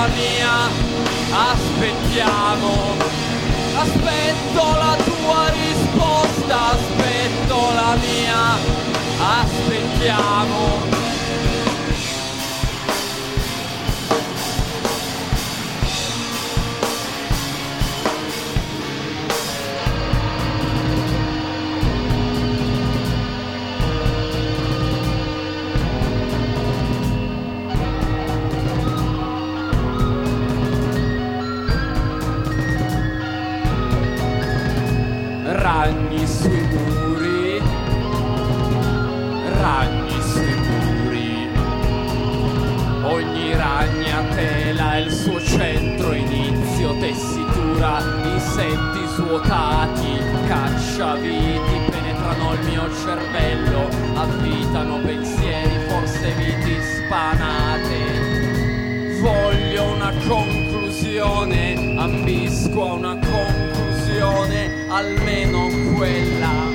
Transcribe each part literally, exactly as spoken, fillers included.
la mia, aspettiamo. Aspetto la tua risposta, aspetto la mia, aspettiamo. Ragni sui muri, ragni sui muri. Ogni ragnatela è il suo centro, inizio, tessitura, insetti svuotati, cacciaviti penetrano il mio cervello, avvitano pensieri, forse viti spanate. Voglio una conclusione, ambisco a una conclusione, almeno quella.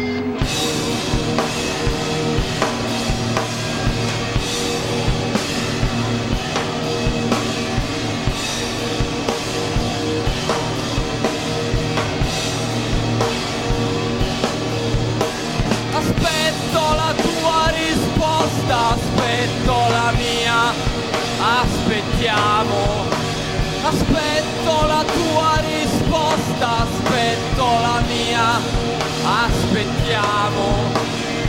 Aspetto la tua risposta, aspetto la mia, aspettiamo. Aspetto la tua risposta, aspetto la mia, aspettiamo.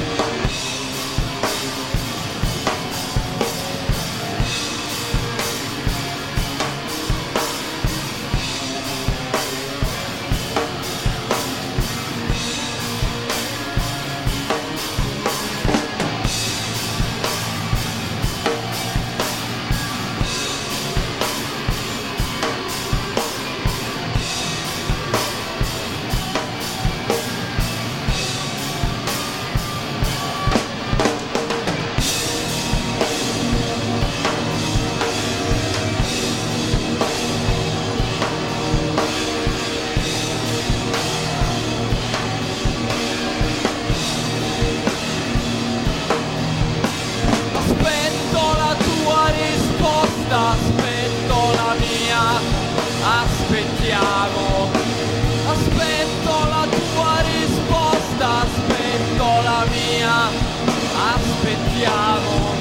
Aspetto la mia, aspettiamo. Aspetto la tua risposta, aspetto la mia, aspettiamo.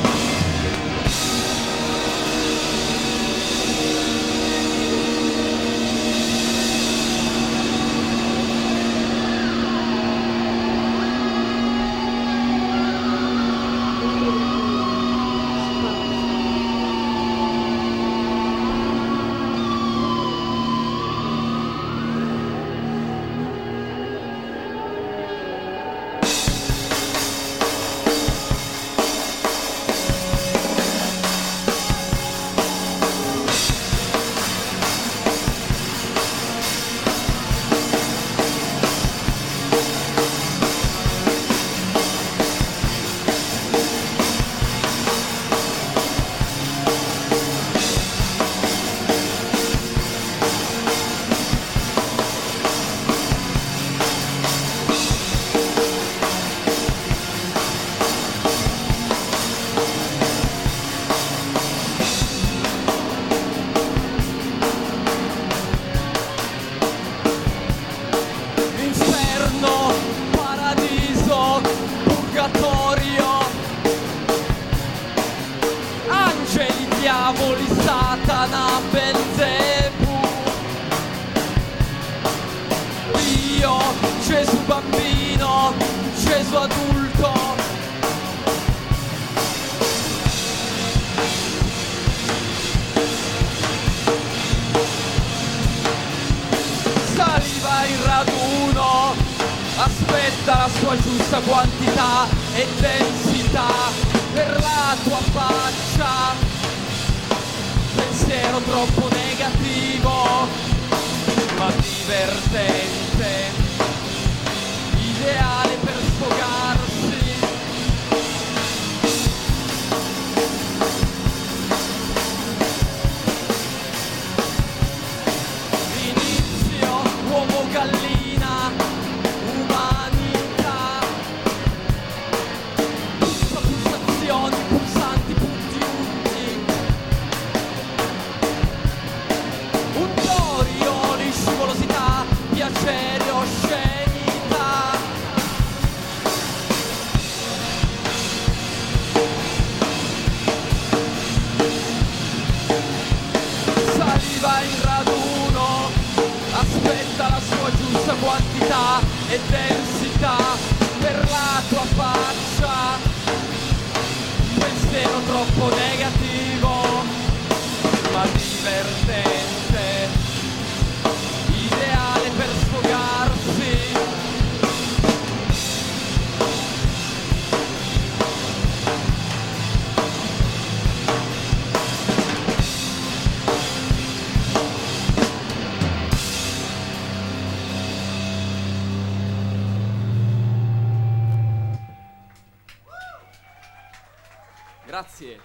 Diavoli, Satana, Belzebù, Dio, Gesù bambino, Gesù adulto. Saliva in raduno, aspetta la sua giusta quantità e densità per la tua faccia. Pensiero troppo negativo, ma divertente, ideale per sfogarsi. Inizio, uomo gallina, umanità, pulsazioni, pulsanti, punti unti. in raduno, aspetta la sua giusta quantità e densità per la tua faccia. Pensiero troppo negativo ma divertente, ideale per sfogarsi. Grazie.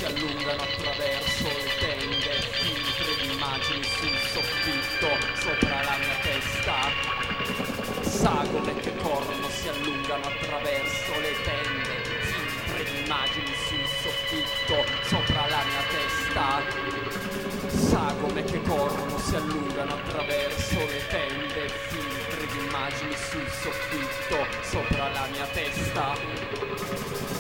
si allungano attraverso le tende, filtri di immagini sul soffitto sopra la mia testa. Sagome che corrono si allungano attraverso le tende, filtri di immagini sul soffitto sopra la mia testa. Sagome che corrono si allungano attraverso le tende, filtri di immagini sul soffitto sopra la mia testa.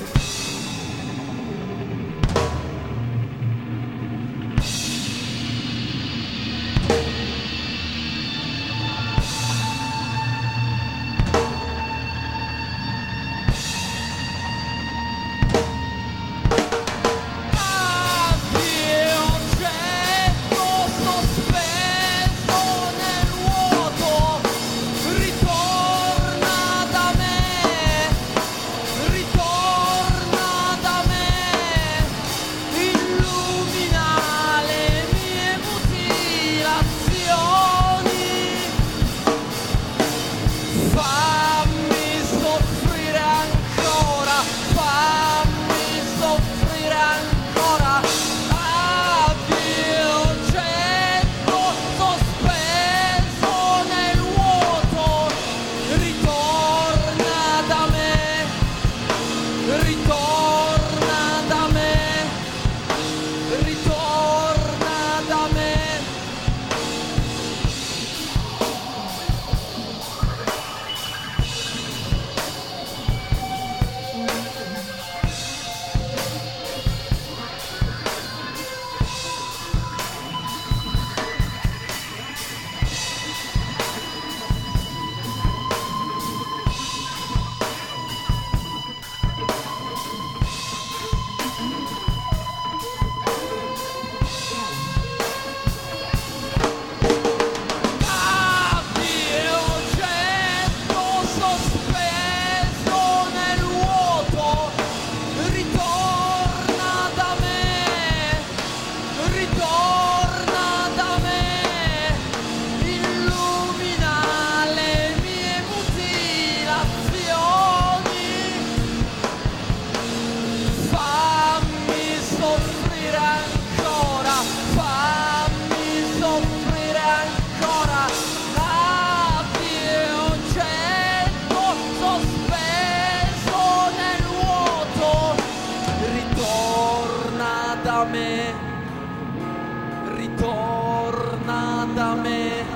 Ritorna da me.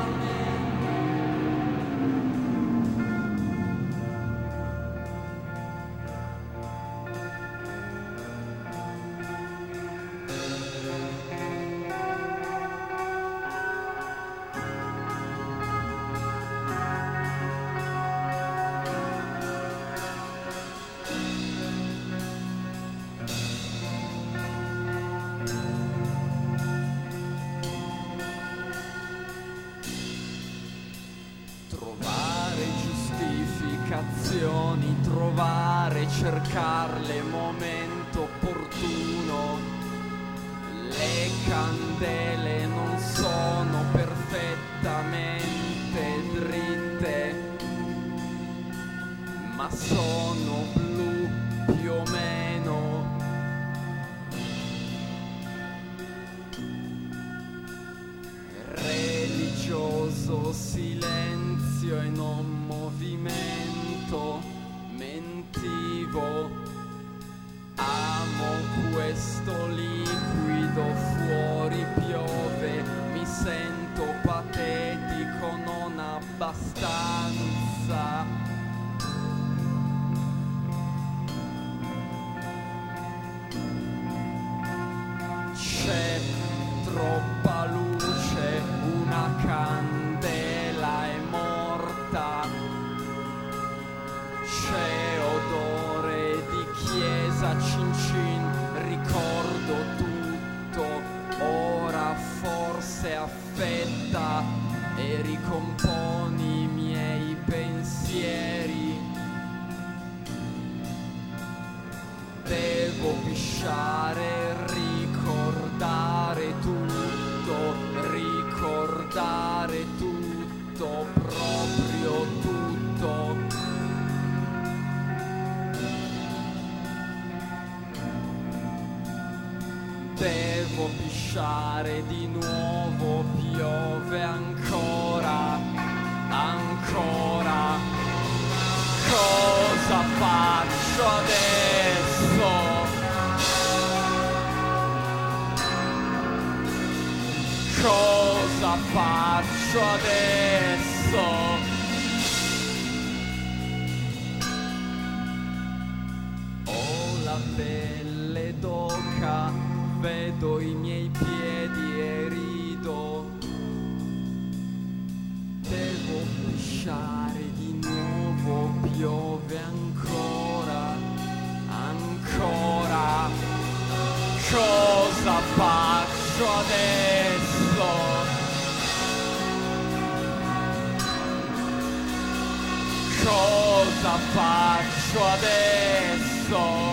Trovare, cercarle momento opportuno. Le candele non sono perfettamente dritte, ma sono blu più o meno. Religioso silenzio e non movimento. Mentivo, amo questo liquido, fuori piove, mi sento patetico, non abbastanza. C'è troppa luce, una candela è morta. C'è odore di chiesa, cin cin, ricordo tutto, ora forse affetta e ricomponi i miei pensieri. Devo pisciare, ricordare tutto, ricordare tutto, proprio tutto. Devo pisciare di nuovo, piove ancora, ancora. Cosa faccio adesso? Cosa faccio adesso? Ho la pelle d'oca, vedo i miei piedi e rido. Devo pisciare di nuovo, piove ancora, ancora. Cosa faccio adesso? Cosa faccio adesso?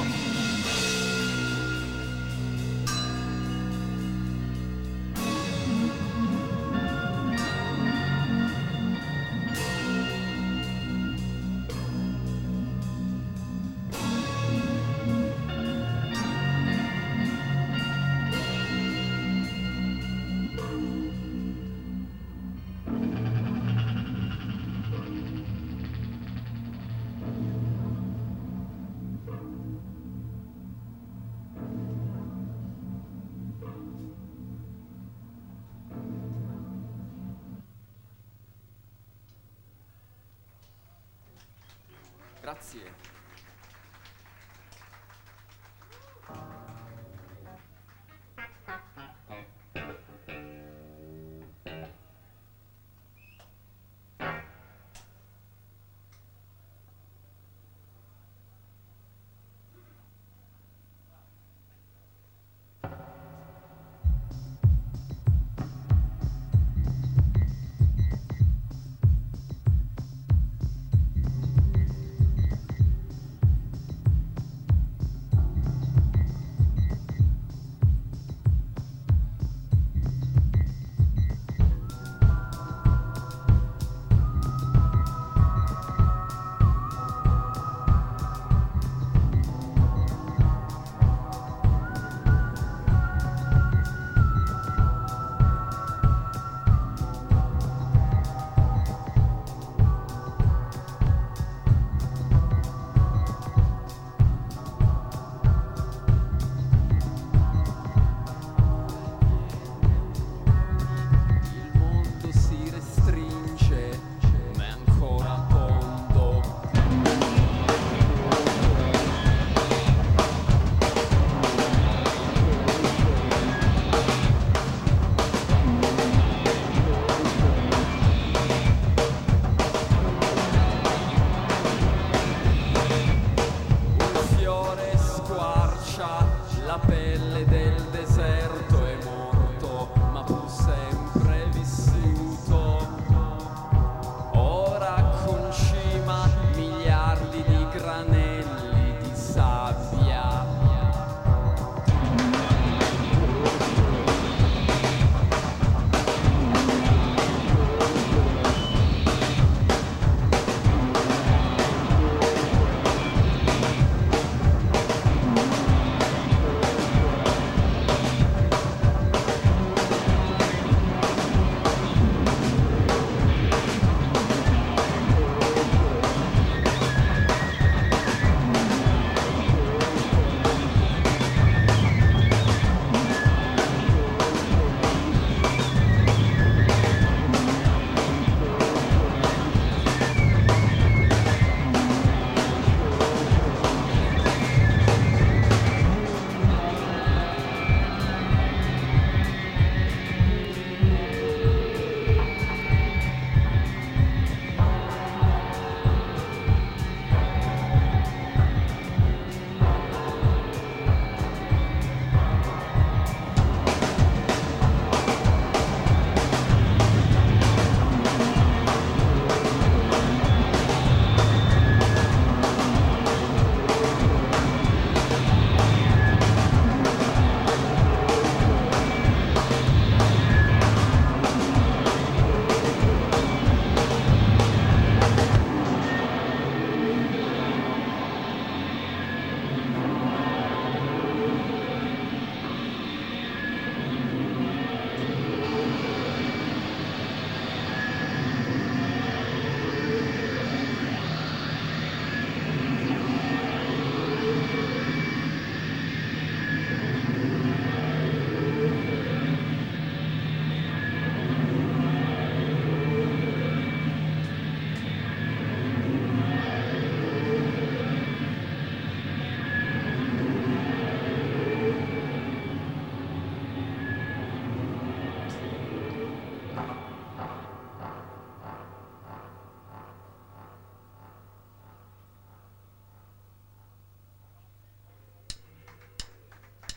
Grazie.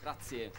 Grazie.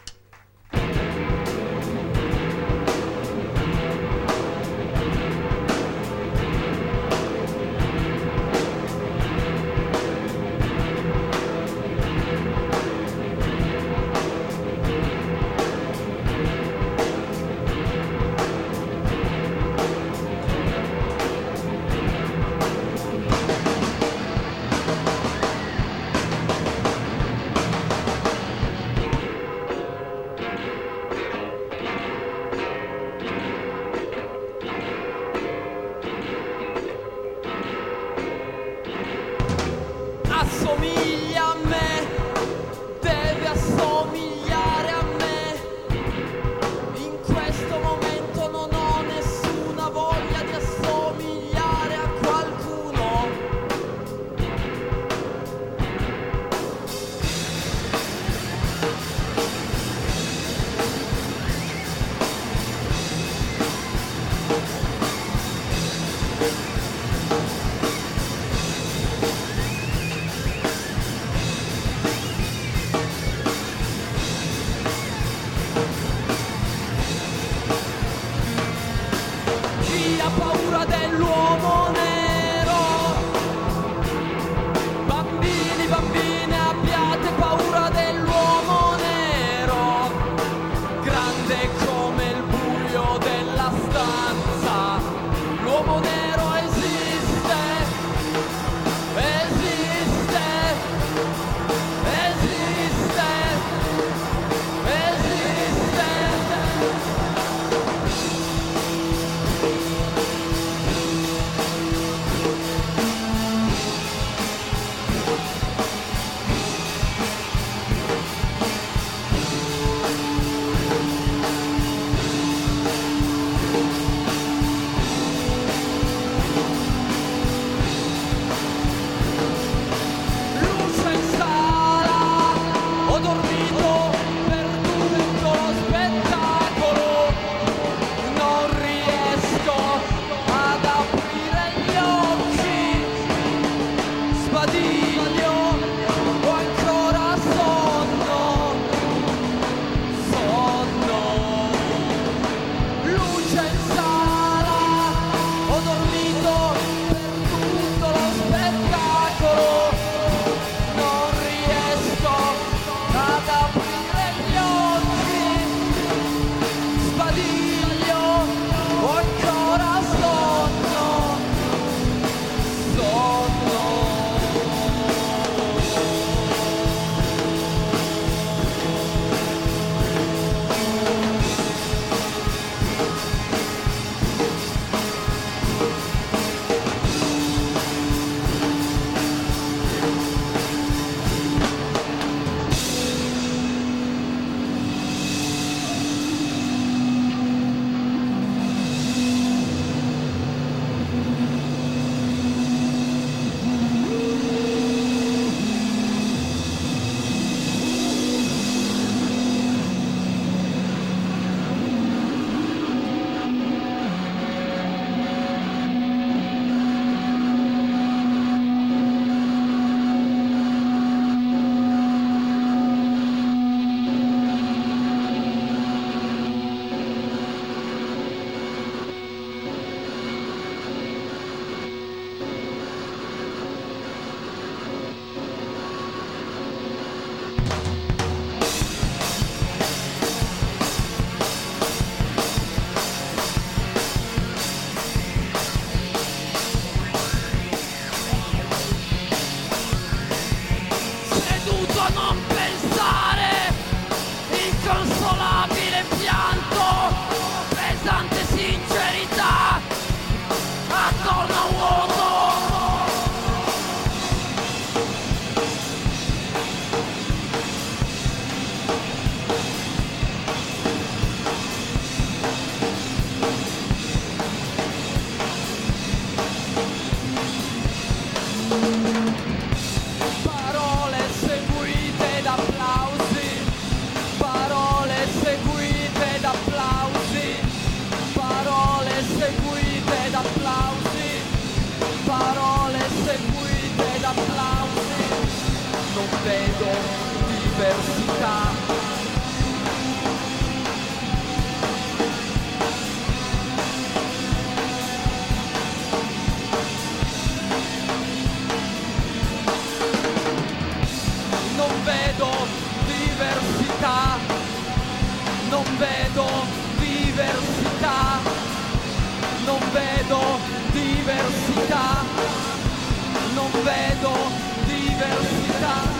vedo diversità, non vedo diversità, non vedo diversità.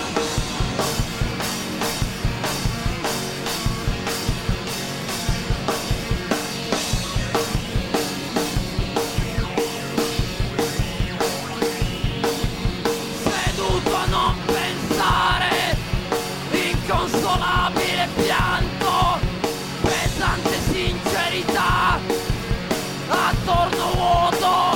Seduto a non pensare, inconsolabile pianto, pesante sincerità, attorno vuoto.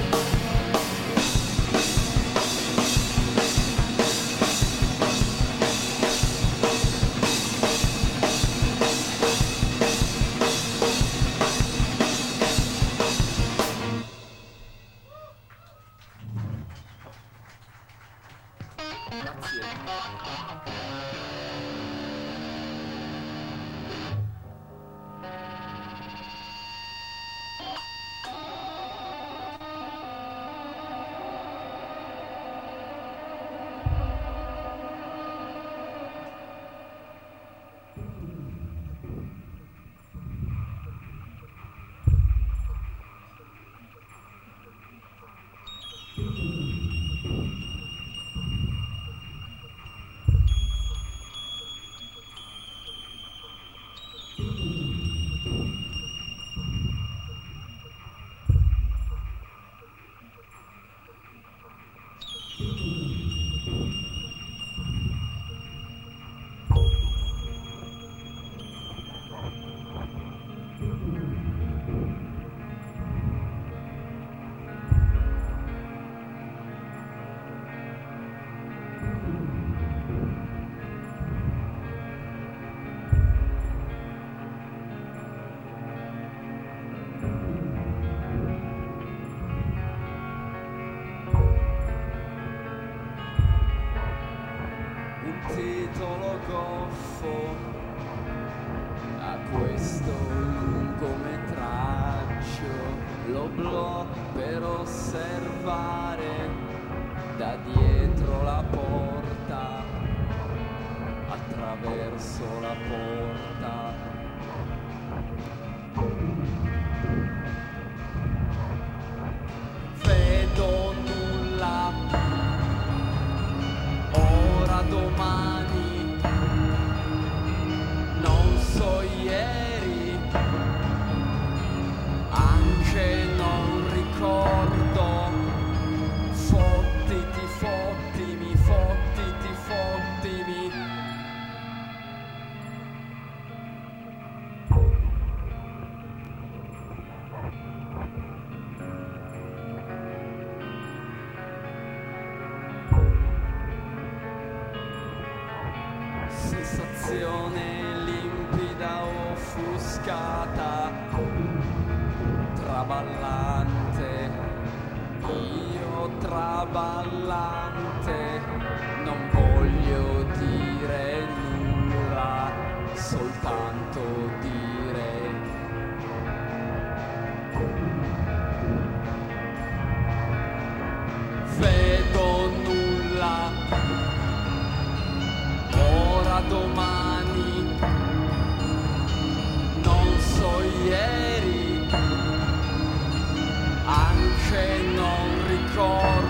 Titolo goffo a questo lungometraggio, l'oblò per osservare da dietro la porta, attraverso la porta. Vedo nulla, ora domani, non so ieri, anche non ricordo. Fottiti, fottimi, fottiti, fottimi. Sensazione limpida, offuscata, traballante, io traballante, non voglio dire nulla, soltanto dire. Vedo nulla, ora domani, non so ieri, anche non ricordo.